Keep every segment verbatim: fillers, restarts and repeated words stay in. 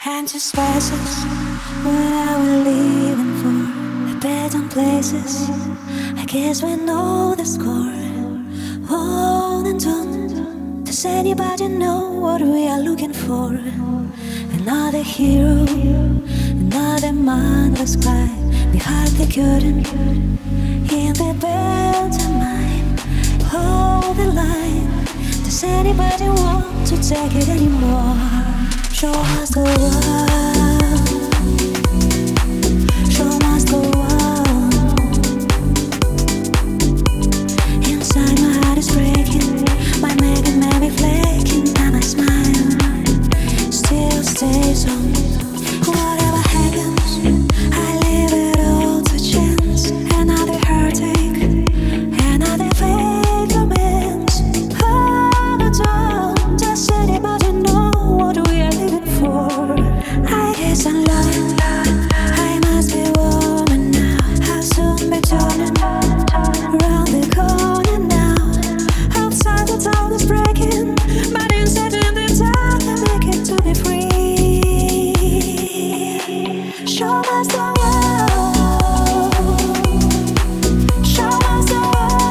Empty spaces where we're leaving for abandoned places. I guess we know the score. One and done. Does anybody know what we are looking for? Another hero, another mindless cry behind the curtain. In the pantomime, hold the line. Does anybody want to take it anymore? Show us the world. Show us the world. Inside my heart is breaking. My makeup may be flaking, but my smile still stays on. Whatever happens, I leave it all to chance. Another heartache, another fake romance. Oh, but don't just anybody know what we are living for. I guess I'm loving. I must be woman now. I'll soon be turning around the corner now. Outside the town is breaking, but inside in the dark I make it to be free. Show us the world. Show us the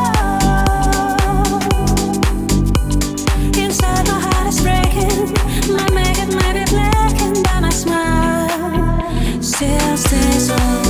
world. Inside my heart is breaking. My makeup may be blackened, but my smile still stays on.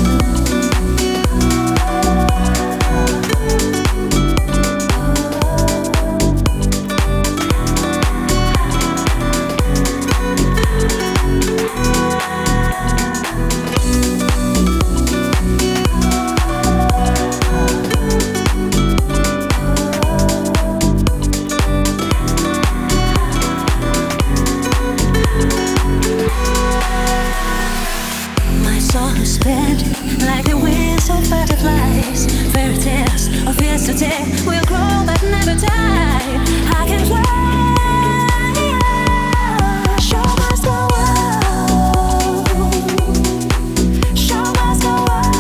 My soul is bent like the wings of butterflies. Fairy tales of yesterday will grow but never die. I can fly. Show us the world. Show us the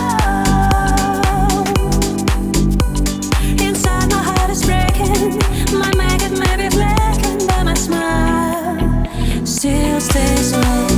world. Inside my heart is breaking. My makeup may be blackened, but my smile still stays on.